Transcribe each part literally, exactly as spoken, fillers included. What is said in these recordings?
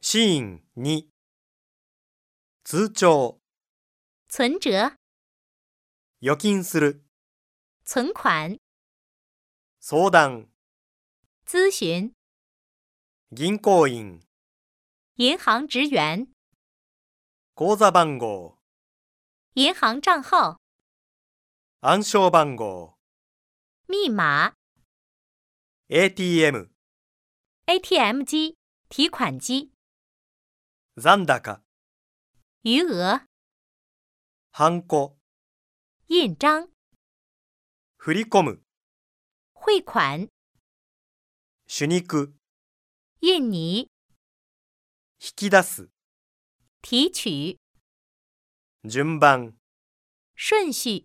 シーンに、通帳、 存折、 預金する、 存款、 相談、 咨询、 銀行員、 银行职员、 口座番号、 银行账号、 暗証番号、 密码、 エーティーエム、 A T M 机、提款机、 残高、 余额、 ハンコ、 印章、 振り込む、 汇款、 手肉、 印泥、 引き出す、 提取、 順番、 顺序。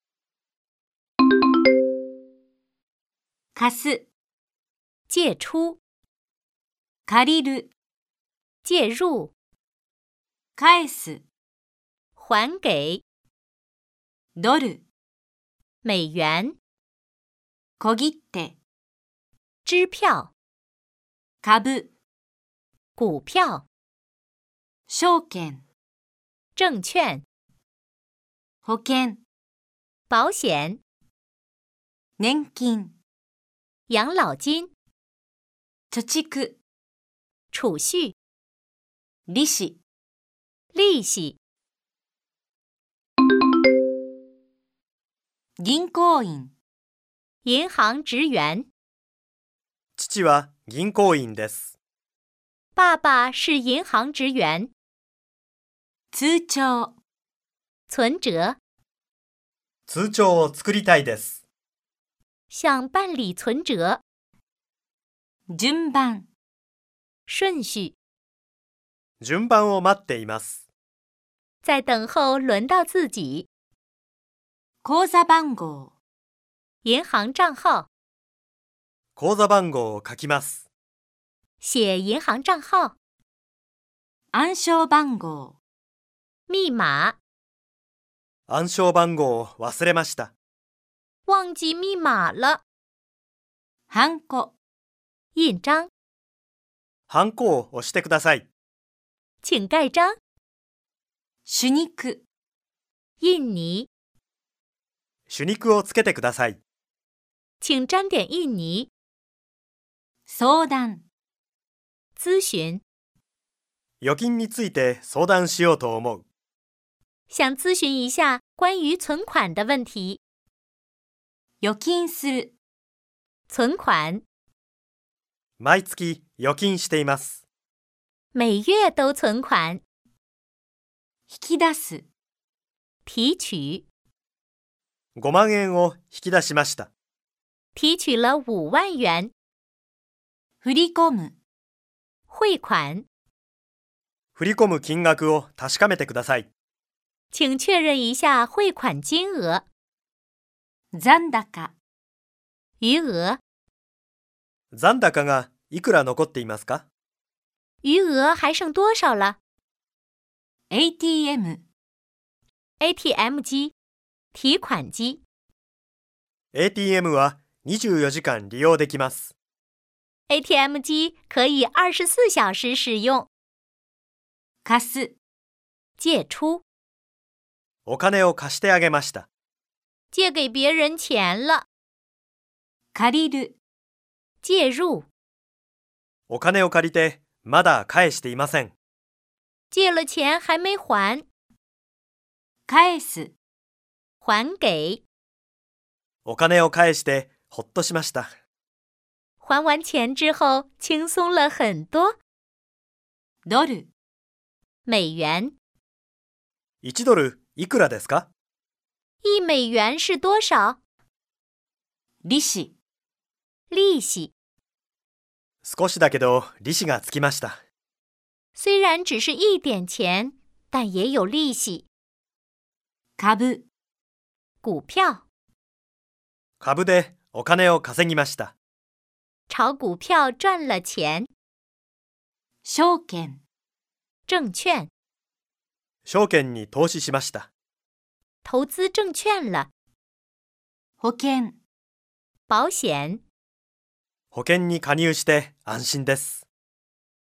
貸す、 借出、 借りる、 介入、 返す、 还给、 ドル、 美元、 小切手、 支票、 株、 股票、 証券、 证券、 保険、 保险、 年金、 养老金、 貯蓄、 储蓄、 利子、 利息、 銀行員、 銀行职员。 父は銀行員です。 爸爸是银行职员。 通帳、 存折， 通帳を作りたいです。 想办理存折。 順番、 顺序， 順番を待っています。 在等候轮到自己。 口座番号、 银行账号， 口座番号を書きます。 写银行账号。 暗証番号、 密码， 暗証番号を忘れました。 忘记密码了。 ハンコ、 印章， ハンコを押してください。 请盖章。 手肉、 印泥， 手肉をつけてください。 请沾点印泥。 相談、 咨询， 預金について相談しようと思う。 想咨询一下关于存款的问题。 預金する、 存款， 毎月預金しています。 每月都存款。 引き出す、 提取， ごまん円を引き出しました。 提取了五万元。 振り込む、 汇款， 振り込む金額を確かめてください。 请确认一下汇款金额。 残高、 余额， 残高がいくら残っていますか？ 余额还剩多少了？ エーティーエム、 A T M 机、提款机。 エーティーエム はにじゅうよじかん利用できます。 A T M 机可以二十四小时使用。 貸す、 借出， お金を貸してあげました。 借给别人钱了。 借りる、 介入， お金を借りてまだ返していません。 借了钱还没还。 返す、 还给， お金を返してほっとしました。 还完钱之后轻松了很多。 ドル、 美元， いちドルいくらですか？ 一美元是多少？ 利子、 利息， 少しだけど利子がつきました。 虽然只是一点钱，但也有利息。 株、 股票， 株でお金を稼ぎました。 炒股票赚了钱。 証券、 证券， 証券に投資しました。 投资证券了。 保険、 保险， 保険に加入して安心です。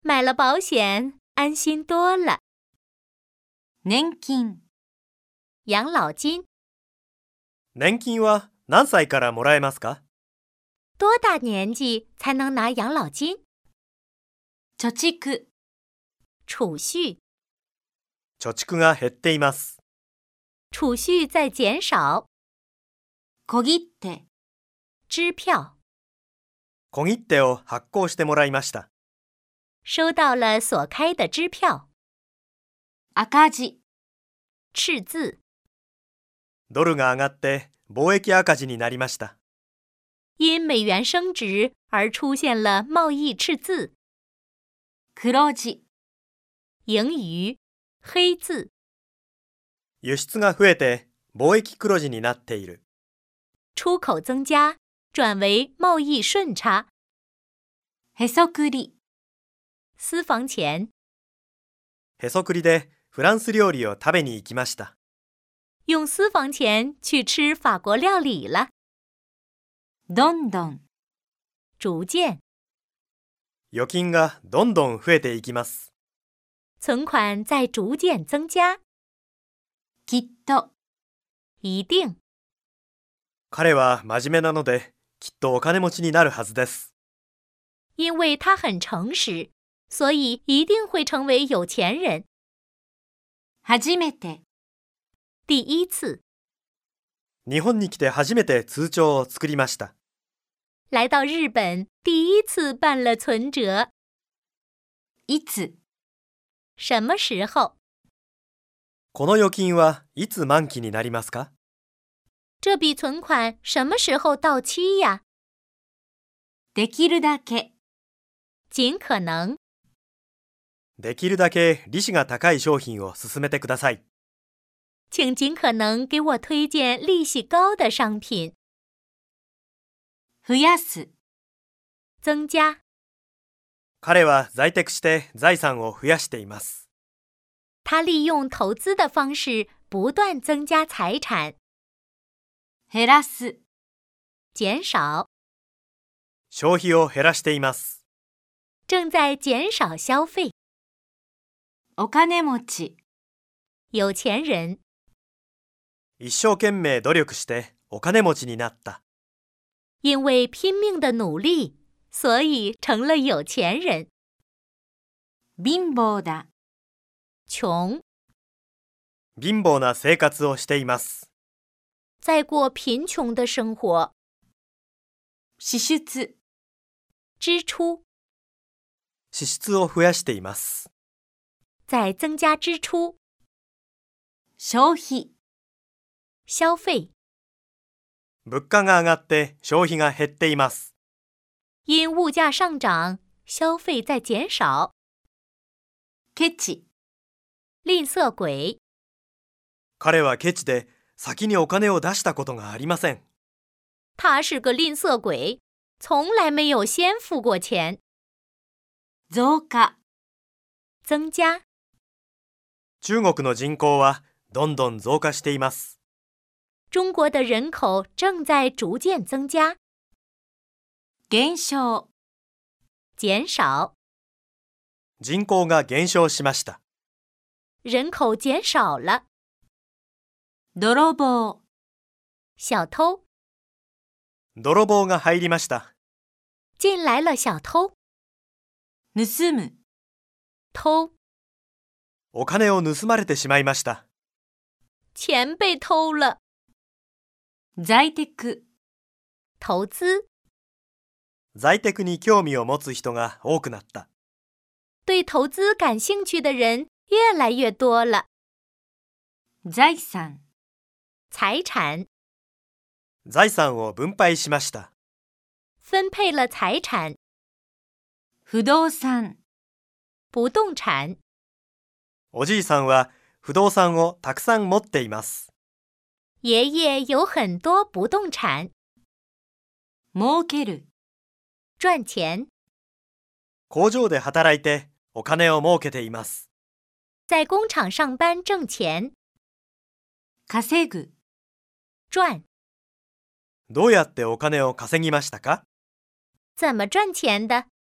买了保险，安心多了。 年金、 养老金年金は何歳からもらえますか？ 多大年纪才能拿养老金？ 貯蓄、 储蓄， 貯蓄が減っています。 储蓄在减少。 小切手、 支票， 小切手を発行してもらいました。 收到了所开的支票。 赤字、 赤字， ドルが上がって貿易赤字になりました。 因美元升值而出现了贸易赤字。 黒字、 盈余，黑字， 輸出が増えて貿易黒字になっている。 出口增加，转为贸易顺差。 へそくり、 私房钱， へそくりでフランス料理を食べに行きました。 用私房钱去吃法国料理了。 どんどん、 逐渐， 預金がどんどん増えていきます。 存款在逐渐增加。 きっと、 一定， 彼は真面目なので、きっとお金持ちになるはずです。 因为他很诚实，所以一定会成为有钱人。 初めて、 第一次日本に来て初めて通帳を作りました。 来到日本，第一次办了存折。 いつ、 什么时候？ この預金はいつ満期になりますか？ 这笔存款什么时候到期呀？ できるだけ、 尽可能， できるだけ利子が高い商品を勧めてください。 请尽可能给我推荐利息高的商品。 増やす、 增加， 彼は在宅して財産を増やしています。 他利用投资的方式不断增加财产。 減らす、 减少， 消費を減らしています。 正在减少消费。 お金持ち、 有钱人， 一生懸命努力してお金持ちになった。 因为拼命的努力，所以成了有钱人。 貧乏だ、 穷， 貧乏な生活をしています。 在过贫穷的生活。 支出、 支出， 支出を増やしています。 在增加支出。 消費、 消费， 物価が上がって消費が減っています。 因物价上涨，消费在减少。 ケチ、 吝啬鬼， 彼はケチで先にお金を出したことがありません。 他是个吝啬鬼，从来没有先付过钱。 増加、 增加， 中国の人口はどんどん増加しています。 中国的人口正在逐渐增加。 減少、 减少， 人口が減少しました。 人口减少了。 泥棒、 小偷， 泥棒が入りました。 进来了小偷。 盗む、 偷， お金を盗まれてしまいました。 钱被偷了。 在宅、 投资， 在宅に興味を持つ人が多くなった。 对投资感兴趣的人越来越多了。 財産、 财产， 財産を分配しました。 分配了财产。 不動産、 不动产， おじいさんは不動産をたくさん持っています。 爷爷有很多不动产。 儲ける、 赚钱， 工場で働いてお金を儲けています。 在工厂上班挣钱。 稼ぐ、 赚， どうやってお金を稼ぎましたか？ 怎么赚钱的？